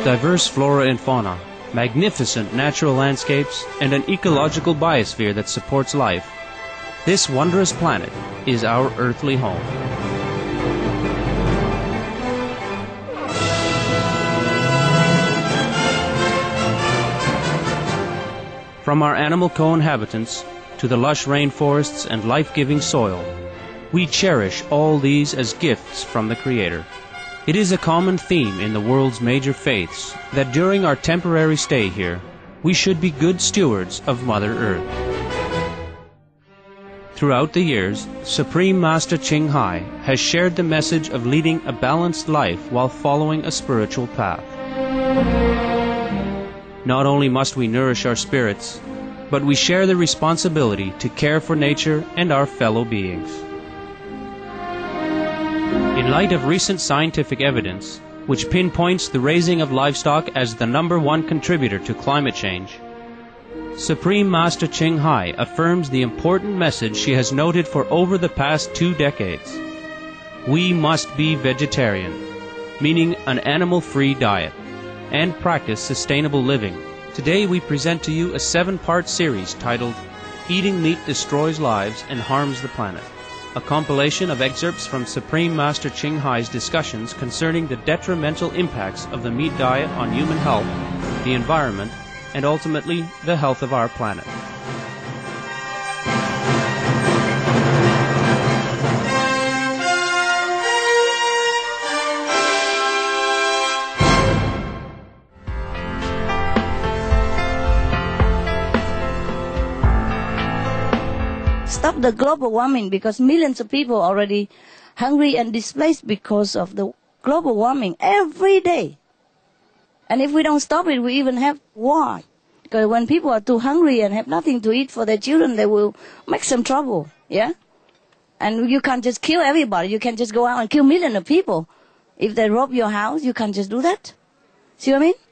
diverse flora and fauna, magnificent natural landscapes, and an ecological biosphere that supports life, this wondrous planet is our earthly home. From our animal co-inhabitants to the lush rainforests and life-giving soil, we cherish all these as gifts from the Creator. It is a common theme in the world's major faiths that during our temporary stay here, we should be good stewards of Mother Earth. Throughout the years, Supreme Master Ching Hai has shared the message of leading a balanced life while following a spiritual path. Not only must we nourish our spirits, but we share the responsibility to care for nature and our fellow beings. In light of recent scientific evidence, which pinpoints the raising of livestock as the #1 contributor to climate change, Supreme Master Ching Hai affirms the important message she has noted for over the past 2 decades. We must be vegetarian, meaning an animal-free diet, and practice sustainable living. Today we present to you a 7-part series titled Eating Meat Destroys Lives and Harms the Planet, a compilation of excerpts from Supreme Master Ching Hai's discussions concerning the detrimental impacts of the meat diet on human health, the environment, and ultimately the health of our planet. Stop the global warming, because millions of people are already hungry and displaced because of the global warming every day. And if we don't stop it, we even have war. Because when people are too hungry and have nothing to eat for their children, they will make some trouble, yeah? And you can't just kill everybody. You can't just go out and kill millions of people. If they rob your house, you can't just do that. See what I mean?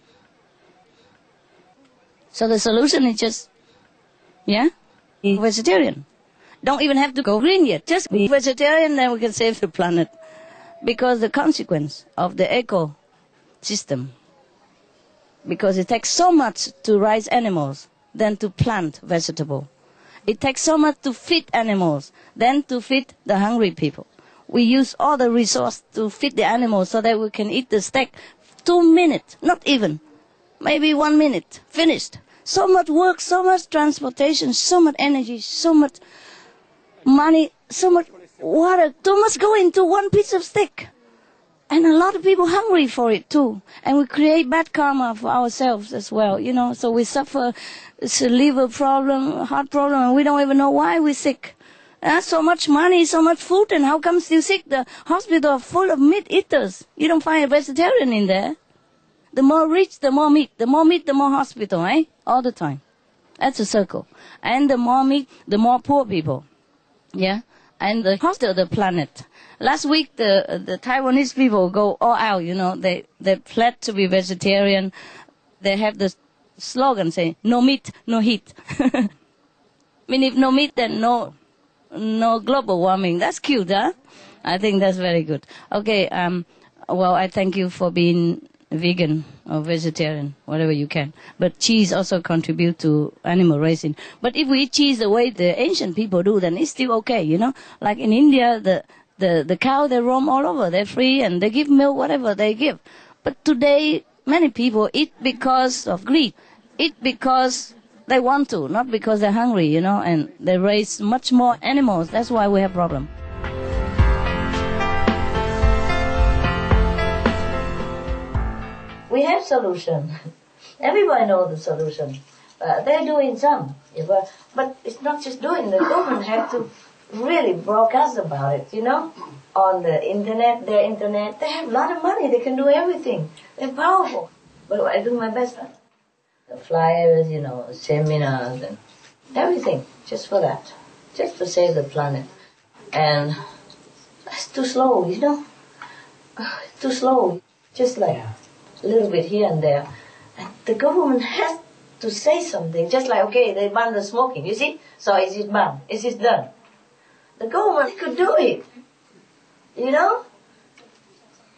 So the solution is just, be vegetarian. Don't even have to go green yet. Just be vegetarian, then we can save the planet. Because the consequence of the ecosystem, because it takes so much to raise animals than to plant vegetable. It takes so much to feed animals than to feed the hungry people. We use all the resource to feed the animals so that we can eat the steak 2 minutes, not even, maybe 1 minute, finished. So much work, so much transportation, so much energy, so much money, so much water, too much go into one piece of steak. And a lot of people hungry for it too. And we create bad karma for ourselves as well, So we suffer a liver problem, heart problem, and we don't even know why we're sick. So much money, so much food, and how come still sick? The hospital are full of meat eaters. You don't find a vegetarian in there. The more rich, the more meat. The more meat, the more hospital, eh? All the time. That's a circle. And the more meat, the more poor people. Yeah? And the hospital, the planet. Last week, the Taiwanese people go all out, They pledge to be vegetarian. They have the slogan saying, no meat, no heat. I mean, if no meat, then no global warming. That's cute, huh? I think that's very good. Okay, well, I thank you for being vegan or vegetarian, whatever you can. But cheese also contribute to animal raising. But if we eat cheese the way the ancient people do, then it's still okay, Like in India, the cow, they roam all over. They're free and they give milk, whatever they give. But today, many people eat because of greed. Eat because they want to, not because they're hungry, And they raise much more animals. That's why we have problem. We have solution. Everybody knows the solution. They're doing some. But it's not just doing. The government have to really broadcast about it, On the internet, their internet. They have a lot of money. They can do everything. They're powerful. But I do my best. The flyers, seminars and everything. Just for that. Just to save the planet. And it's too slow, It's too slow. Just like a little bit here and there. And the government has to say something. Just like, okay, they ban the smoking, you see? So is it banned? Is it done? The government could do it.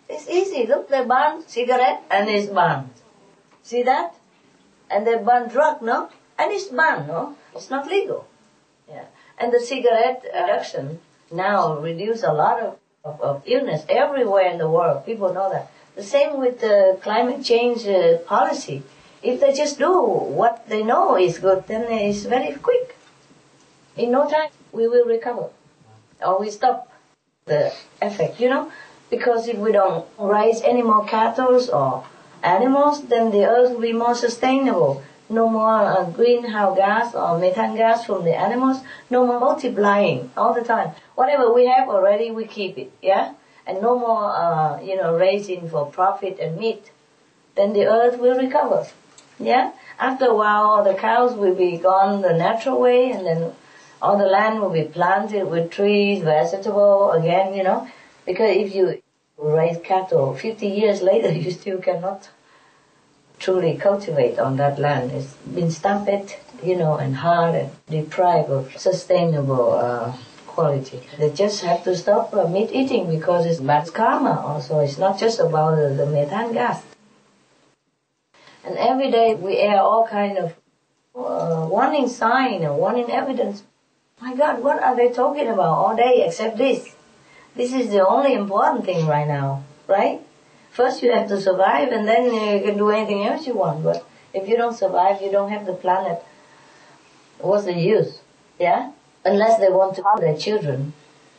It's easy. Look, they burn cigarette and it's banned. See that? And they burn drug, no? And it's banned, no? It's not legal. Yeah. And the cigarette addiction now reduce a lot of illness everywhere in the world. People know that. The same with the climate change policy. If they just do what they know is good, then it's very quick. In no time, we will recover. Or we stop the effect, Because if we don't raise any more cattle or animals, then the earth will be more sustainable. No more greenhouse gas or methane gas from the animals. No more multiplying all the time. Whatever we have already, we keep it, yeah? And no more, raising for profit and meat. Then the earth will recover, yeah? After a while, all the cows will be gone the natural way, and then all the land will be planted with trees, vegetable again, Because if you raise cattle 50 years later, you still cannot truly cultivate on that land. It's been stamped, and hard and deprived of sustainable quality. They just have to stop meat eating because it's bad karma also. It's not just about the methane gas. And every day we air all kind of warning sign or warning evidence. My God, what are they talking about all day except this? This is the only important thing right now, right? First you have to survive and then you can do anything else you want. But if you don't survive, you don't have the planet. What's the use? Yeah? Unless they want to harm their children.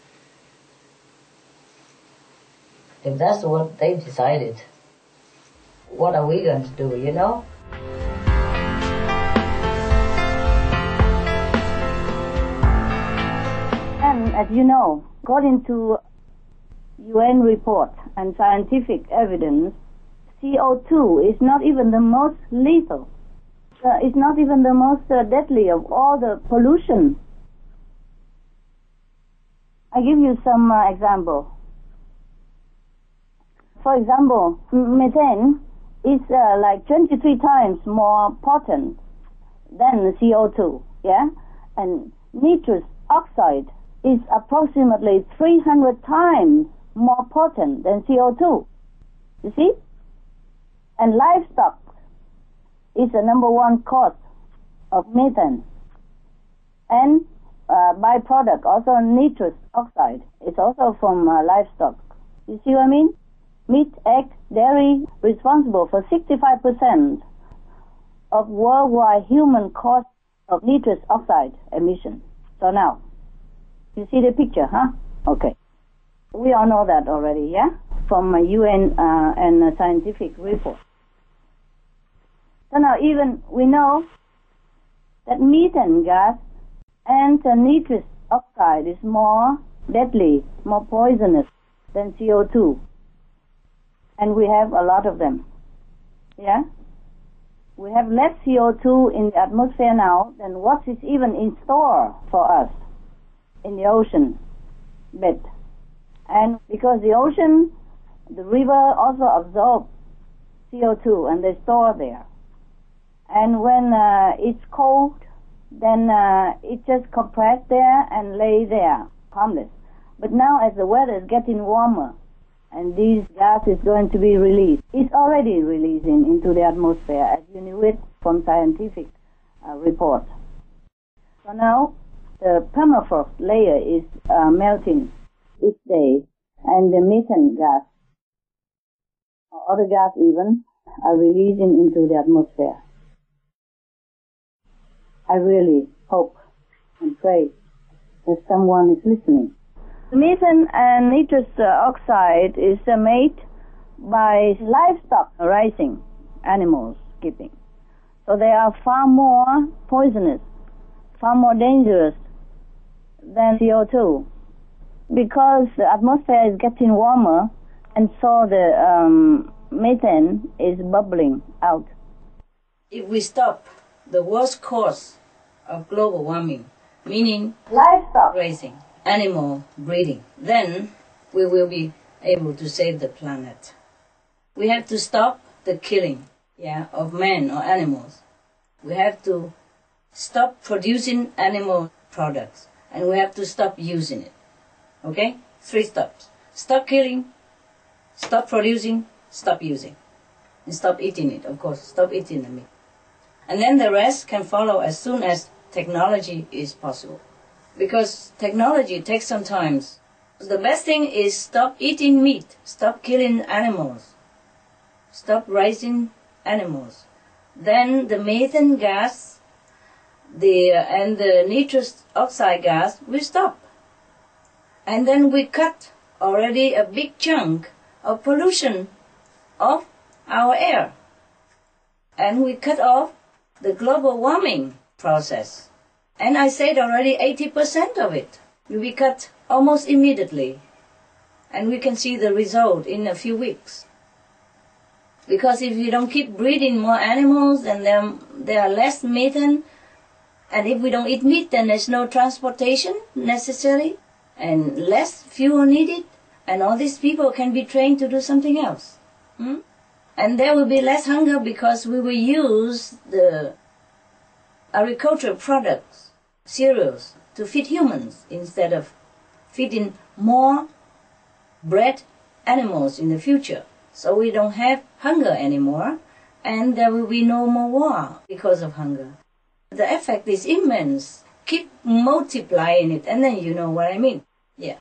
If that's what they decided, what are we going to do, And as you know, according to UN report and scientific evidence, CO2 is not even the most lethal. It's not even the most deadly of all the pollution. I give you some example. For example, methane is like 23 times more potent than CO2, yeah? And nitrous oxide is approximately 300 times more potent than CO2. You see? And livestock is the number one cause of methane. And byproduct, also nitrous oxide, is also from livestock. You see what I mean? Meat, egg, dairy, responsible for 65% of worldwide human cause of nitrous oxide emission. So now, you see the picture, huh? Okay. We all know that already, yeah? From a UN and a scientific report. So now even we know that methane gas and nitrous oxide is more deadly, more poisonous than CO2. And we have a lot of them. Yeah? We have less CO2 in the atmosphere now than what is even in store for us in the ocean bed. And because the ocean, the river also absorb CO2 and they store there. And when it's cold, then it just compress there and lay there, harmless. But now as the weather is getting warmer, and this gas is going to be released. It's already releasing into the atmosphere, as you knew it from scientific reports. So now the permafrost layer is melting each day, and the methane gas, or other gas even, are releasing into the atmosphere. I really hope and pray that someone is listening. Methane and nitrous oxide is made by livestock raising, animals keeping. So they are far more poisonous, far more dangerous than CO2. Because the atmosphere is getting warmer, and so the methane is bubbling out. If we stop the worst cause of global warming, meaning Livestock raising, animal breeding, then we will be able to save the planet. We have to stop the killing, of men or animals. We have to stop producing animal products, and we have to stop using it. Okay? 3 stops. Stop killing, Stop producing, stop using. And stop eating it, of course. Stop eating the meat. And then the rest can follow as soon as technology is possible. Because technology takes some time. The best thing is stop eating meat. Stop killing animals. Stop raising animals. Then the methane gas and the nitrous oxide gas will stop. And then we cut already a big chunk of pollution of our air. And we cut off the global warming process. And I said already 80% of it will be cut almost immediately. And we can see the result in a few weeks. Because if you don't keep breeding more animals, then there are less methane. And if we don't eat meat, then there's no transportation necessary and less fuel needed. And all these people can be trained to do something else. And there will be less hunger because we will use the agricultural products, cereals, to feed humans instead of feeding more bred animals in the future. So we don't have hunger anymore, and there will be no more war because of hunger. The effect is immense. Keep multiplying it, and then you know what I mean. Yeah.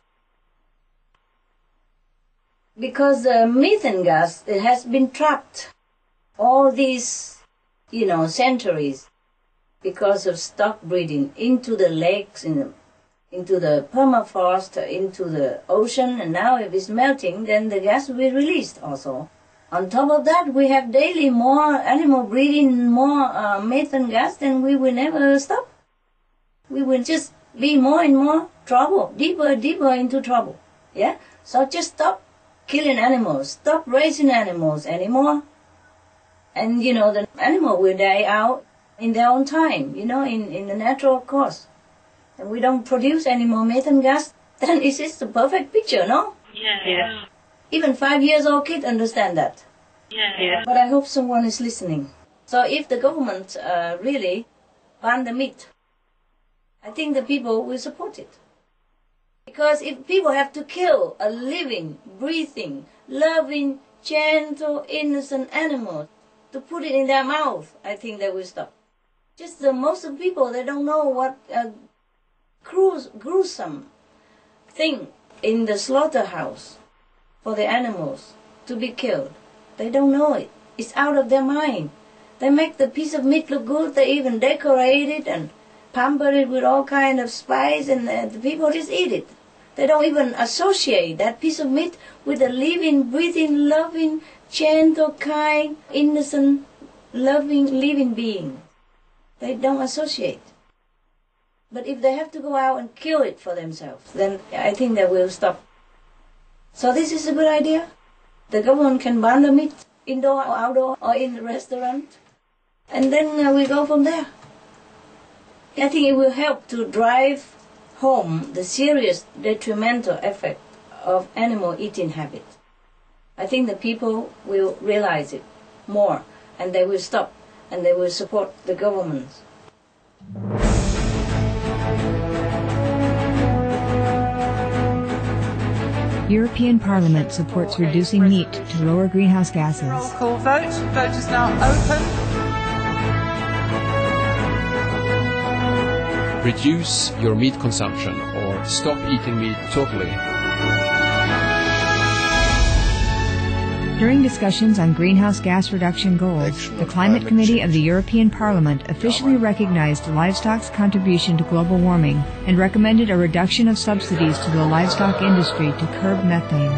Because the methane gas, it has been trapped all these, centuries because of stock breeding into the lakes, into the permafrost, into the ocean, and now if it's melting, then the gas will be released also. On top of that, we have daily more animal breeding, more methane gas, then we will never stop. We will just be more and more trouble, deeper and deeper into trouble. Yeah? So just stop killing animals, stop raising animals anymore. And, the animal will die out in their own time, in the natural course. And we don't produce any more methane gas, then it is the perfect picture, no? Yes. Even 5-year-old kids understand that. Yes. But I hope someone is listening. So if the government really ban the meat, I think the people will support it. Because if people have to kill a living, breathing, loving, gentle, innocent animal to put it in their mouth, I think they will stop. Just most of the people, they don't know what a gruesome thing in the slaughterhouse for the animals to be killed. They don't know it. It's out of their mind. They make the piece of meat look good. They even decorate it and pamper it with all kind of spice, and the people just eat it. They don't even associate that piece of meat with a living, breathing, loving, gentle, kind, innocent, loving, living being. They don't associate. But if they have to go out and kill it for themselves, then I think they will stop. So this is a good idea. The government can ban the meat, indoor or outdoor, or in the restaurant. And then we go from there. I think it will help to drive home the serious detrimental effect of animal eating habit. I think the people will realize it more, and they will stop, and they will support the government. European Parliament supports reducing meat to lower greenhouse gases. Roll call vote. Vote is now open. Reduce your meat consumption or stop eating meat totally. During discussions on greenhouse gas reduction goals, the Climate Committee of the European Parliament officially recognized livestock's contribution to global warming and recommended a reduction of subsidies to the livestock industry to curb methane.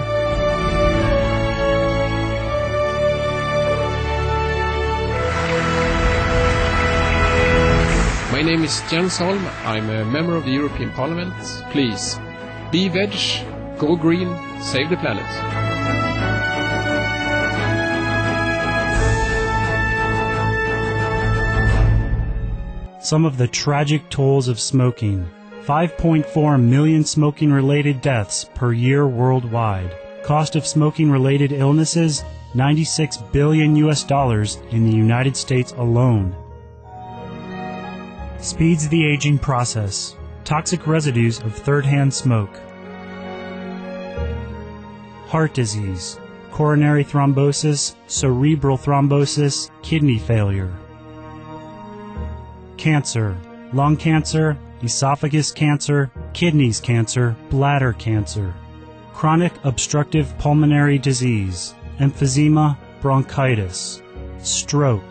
My name is Jens Holm. I'm a member of the European Parliament. Please, be veg, go green, save the planet. Some of the tragic tolls of smoking. 5.4 million smoking-related deaths per year worldwide. Cost of smoking-related illnesses, $96 billion in the United States alone. Speeds the aging process. Toxic residues of third-hand smoke. Heart disease. coronary thrombosis, cerebral thrombosis, kidney failure. Cancer, lung cancer, esophagus cancer, kidneys cancer, bladder cancer. Chronic obstructive pulmonary disease, emphysema, bronchitis, stroke.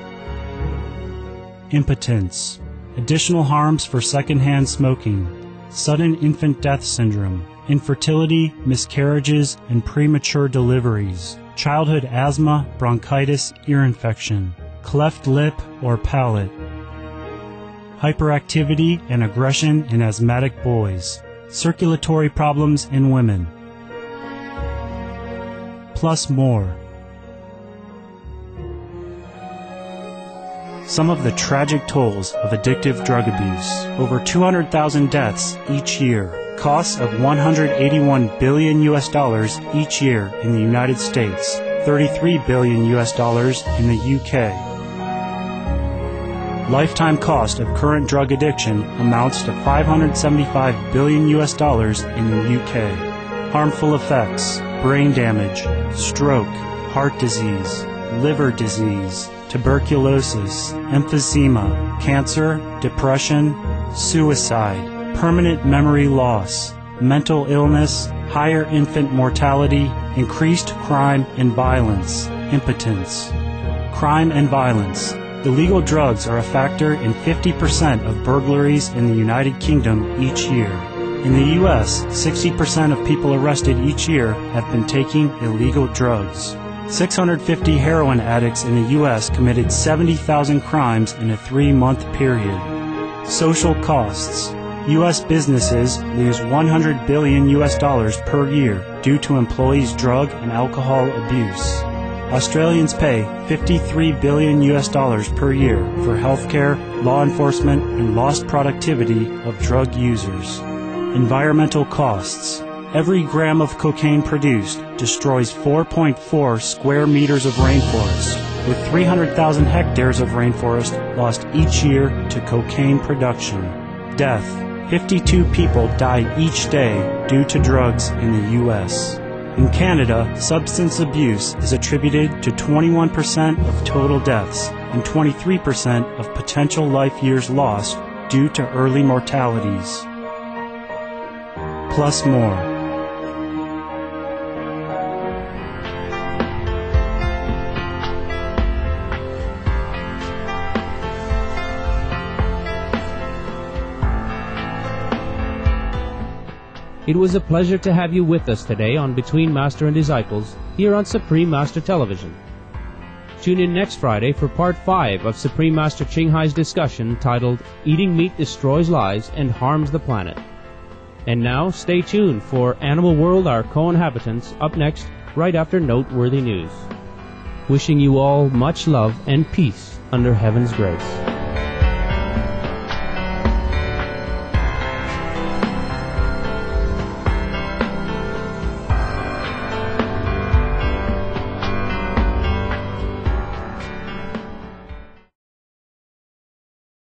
Impotence, additional harms for secondhand smoking, sudden infant death syndrome, infertility, miscarriages, and premature deliveries, childhood asthma, bronchitis, ear infection, cleft lip or palate, hyperactivity and aggression in asthmatic boys, circulatory problems in women, plus more. Some of the tragic tolls of addictive drug abuse. Over 200,000 deaths each year. Costs of $181 billion each year in the United States. $33 billion in the UK. Lifetime cost of current drug addiction amounts to $575 billion in the UK. Harmful effects: brain damage, stroke, heart disease, liver disease, tuberculosis, emphysema, cancer, depression, suicide, permanent memory loss, mental illness, higher infant mortality, increased crime and violence, impotence. Crime and violence. Illegal drugs are a factor in 50% of burglaries in the United Kingdom each year. In the U.S., 60% of people arrested each year have been taking illegal drugs. 650 heroin addicts in the U.S. committed 70,000 crimes in a 3-month period. Social costs. U.S. businesses lose $100 billion per year due to employees' drug and alcohol abuse. Australians pay $53 billion per year for healthcare, law enforcement, and lost productivity of drug users. Environmental costs. Every gram of cocaine produced destroys 4.4 square meters of rainforest, with 300,000 hectares of rainforest lost each year to cocaine production. Death. 52 people die each day due to drugs in the U.S. In Canada, substance abuse is attributed to 21% of total deaths and 23% of potential life years lost due to early mortalities. Plus more. It was a pleasure to have you with us today on Between Master and Disciples here on Supreme Master Television. Tune in next Friday for Part 5 of Supreme Master Ching Hai's discussion titled Eating Meat Destroys Lives and Harms the Planet. And now, stay tuned for Animal World, Our Co-Inhabitants, up next, right after Noteworthy News. Wishing you all much love and peace under Heaven's grace.